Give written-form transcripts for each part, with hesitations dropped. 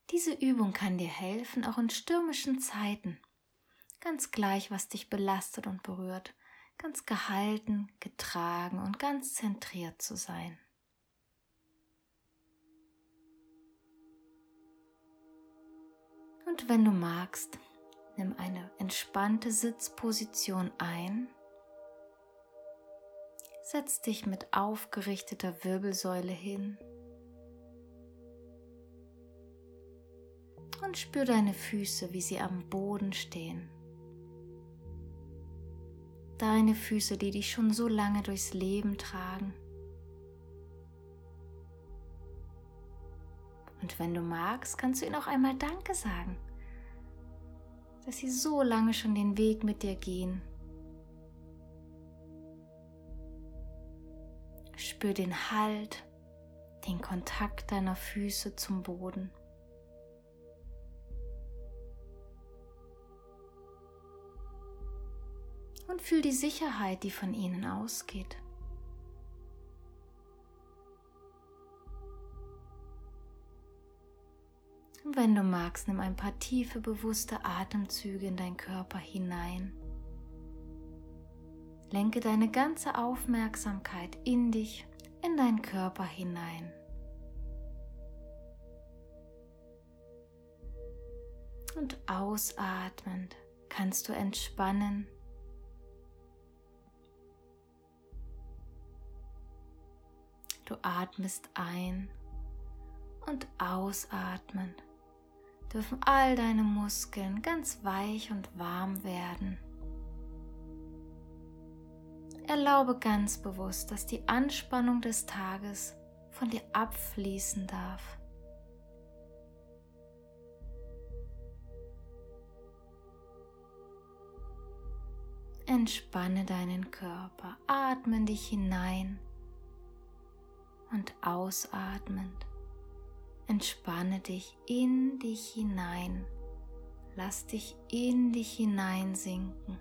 Diese Übung kann dir helfen, auch in stürmischen Zeiten, ganz gleich, was dich belastet und berührt, ganz gehalten, getragen und ganz zentriert zu sein. Und wenn du magst, nimm eine entspannte Sitzposition ein. Setz dich mit aufgerichteter Wirbelsäule hin und spür deine Füße, wie sie am Boden stehen. Deine Füße, die dich schon so lange durchs Leben tragen. Und wenn du magst, kannst du ihnen auch einmal Danke sagen, dass sie so lange schon den Weg mit dir gehen. Spür den Halt, den Kontakt deiner Füße zum Boden. Und fühl die Sicherheit, die von ihnen ausgeht. Und wenn du magst, nimm ein paar tiefe, bewusste Atemzüge in deinen Körper hinein. Lenke deine ganze Aufmerksamkeit in dich, in deinen Körper hinein. Und ausatmend kannst du entspannen. Du atmest ein und ausatmend dürfen all deine Muskeln ganz weich und warm werden. Erlaube ganz bewusst, dass die Anspannung des Tages von dir abfließen darf. Entspanne deinen Körper, atme dich hinein und ausatmend. Entspanne dich in dich hinein. Lass dich in dich hineinsinken.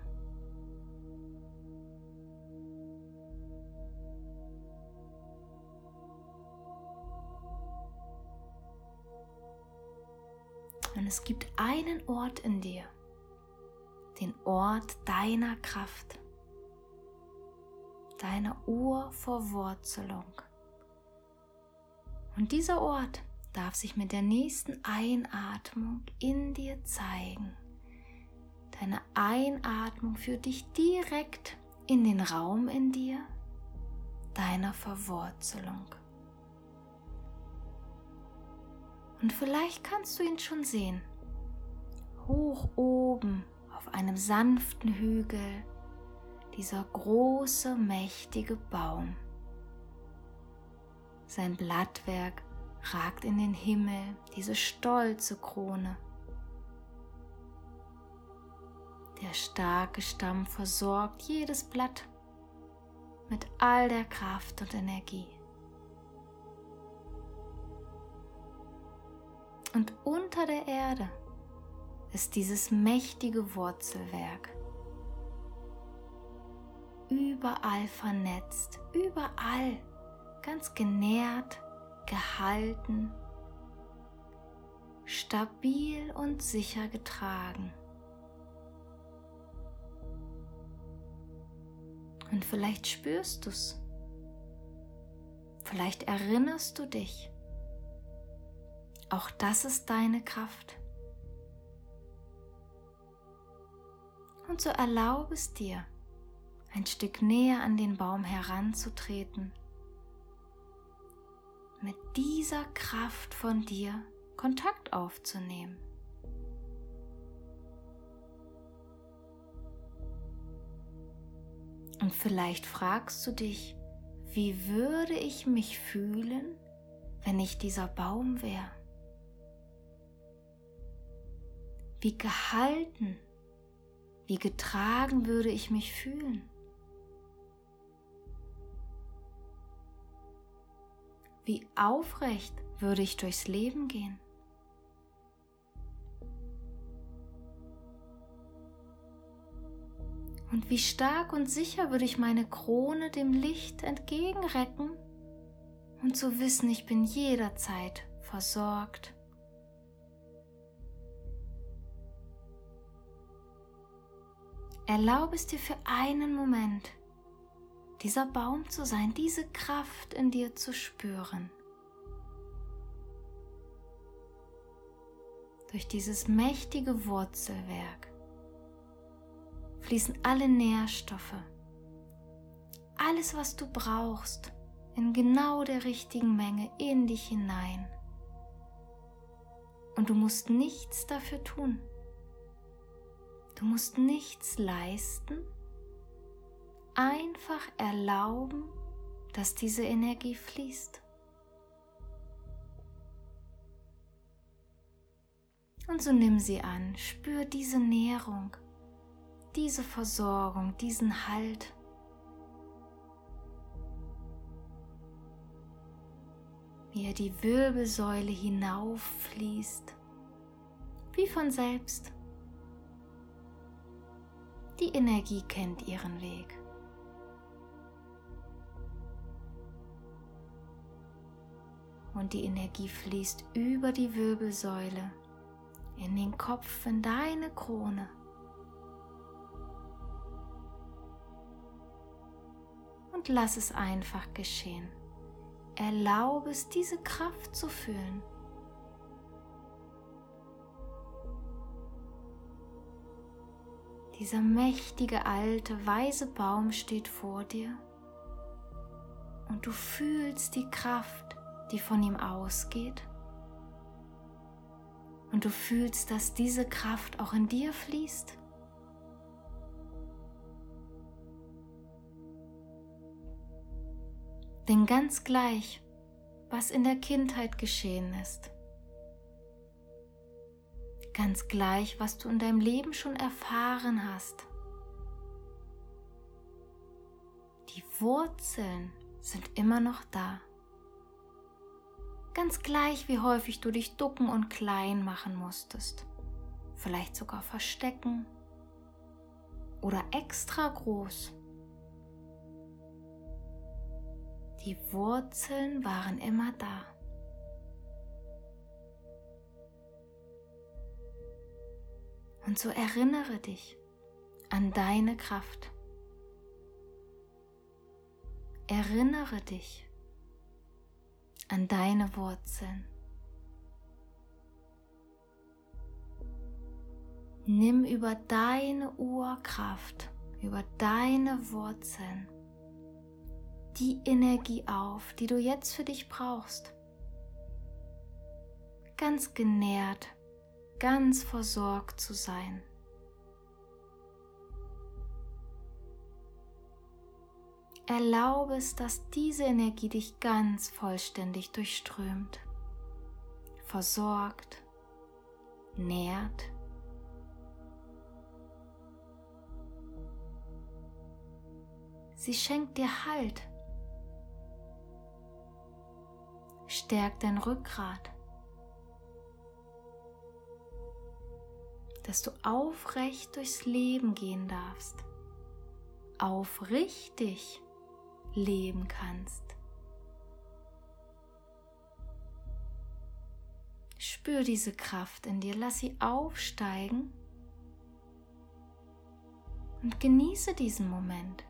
Und es gibt einen Ort in dir, den Ort deiner Kraft, deiner Urverwurzelung. Und dieser Ort darf sich mit der nächsten Einatmung in dir zeigen. Deine Einatmung führt dich direkt in den Raum in dir, deiner Verwurzelung. Und vielleicht kannst du ihn schon sehen, hoch oben auf einem sanften Hügel, dieser große, mächtige Baum. Sein Blattwerk ragt in den Himmel, diese stolze Krone. Der starke Stamm versorgt jedes Blatt mit all der Kraft und Energie. Und unter der Erde ist dieses mächtige Wurzelwerk. Überall vernetzt, überall ganz genährt, gehalten, stabil und sicher getragen. Und vielleicht spürst du es, vielleicht erinnerst du dich. Auch das ist deine Kraft. Und so erlaube es dir, ein Stück näher an den Baum heranzutreten, mit dieser Kraft von dir Kontakt aufzunehmen. Und vielleicht fragst du dich, wie würde ich mich fühlen, wenn ich dieser Baum wäre? Wie gehalten, wie getragen würde ich mich fühlen? Wie aufrecht würde ich durchs Leben gehen? Und wie stark und sicher würde ich meine Krone dem Licht entgegenrecken und zu wissen, ich bin jederzeit versorgt, Erlaube es dir für einen Moment, dieser Baum zu sein, diese Kraft in dir zu spüren. Durch dieses mächtige Wurzelwerk fließen alle Nährstoffe, alles, was du brauchst, in genau der richtigen Menge in dich hinein. Und du musst nichts dafür tun. Du musst nichts leisten, einfach erlauben, dass diese Energie fließt. Und so nimm sie an, spür diese Nährung, diese Versorgung, diesen Halt. Wie er die Wirbelsäule hinauffließt, wie von selbst. Die Energie kennt ihren Weg. Und die Energie fließt über die Wirbelsäule in den Kopf, in deine Krone. Und lass es einfach geschehen. Erlaube es, diese Kraft zu fühlen. Dieser mächtige, alte, weise Baum steht vor dir und du fühlst die Kraft, die von ihm ausgeht. Und du fühlst, dass diese Kraft auch in dir fließt. Denn ganz gleich, was in der Kindheit geschehen ist, ganz gleich, was du in deinem Leben schon erfahren hast, die Wurzeln sind immer noch da. Ganz gleich, wie häufig du dich ducken und klein machen musstest, vielleicht sogar verstecken oder extra groß. Die Wurzeln waren immer da. Und so erinnere dich an deine Kraft. Erinnere dich an deine Wurzeln. Nimm über deine Urkraft, über deine Wurzeln die Energie auf, die du jetzt für dich brauchst. Ganz genährt, ganz versorgt zu sein. Erlaube es, dass diese Energie dich ganz vollständig durchströmt, versorgt, nährt. Sie schenkt dir Halt, stärkt dein Rückgrat, dass du aufrecht durchs Leben gehen darfst, aufrichtig leben kannst. Spür diese Kraft in dir, lass sie aufsteigen und genieße diesen Moment,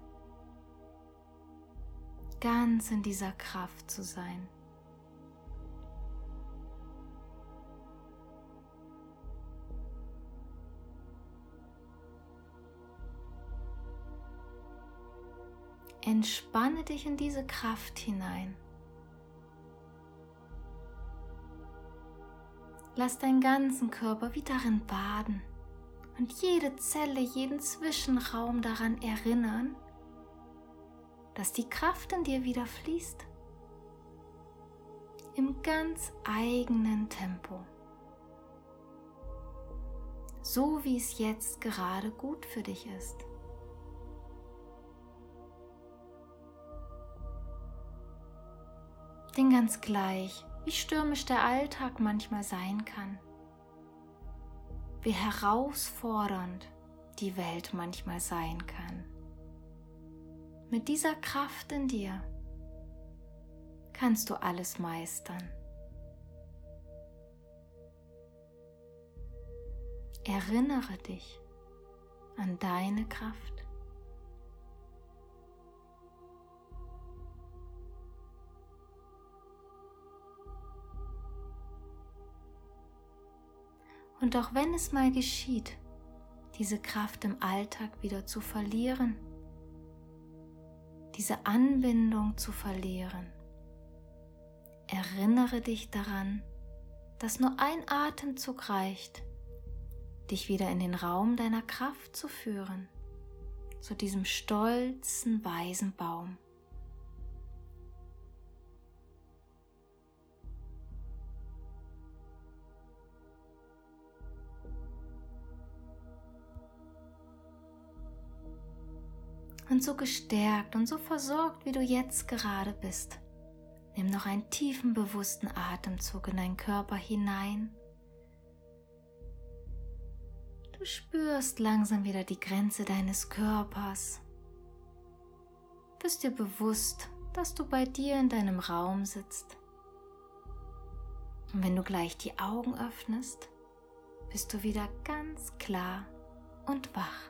ganz in dieser Kraft zu sein. Entspanne dich in diese Kraft hinein. Lass deinen ganzen Körper wie darin baden und jede Zelle, jeden Zwischenraum daran erinnern, dass die Kraft in dir wieder fließt. Im ganz eigenen Tempo. So wie es jetzt gerade gut für dich ist. Denn ganz gleich, wie stürmisch der Alltag manchmal sein kann, wie herausfordernd die Welt manchmal sein kann, mit dieser Kraft in dir kannst du alles meistern. Erinnere dich an deine Kraft. Und auch wenn es mal geschieht, diese Kraft im Alltag wieder zu verlieren, diese Anbindung zu verlieren, erinnere dich daran, dass nur ein Atemzug reicht, dich wieder in den Raum deiner Kraft zu führen, zu diesem stolzen, weisen Baum. Und so gestärkt und so versorgt, wie du jetzt gerade bist, nimm noch einen tiefen, bewussten Atemzug in deinen Körper hinein. Du spürst langsam wieder die Grenze deines Körpers. Bist dir bewusst, dass du bei dir in deinem Raum sitzt. Und wenn du gleich die Augen öffnest, bist du wieder ganz klar und wach.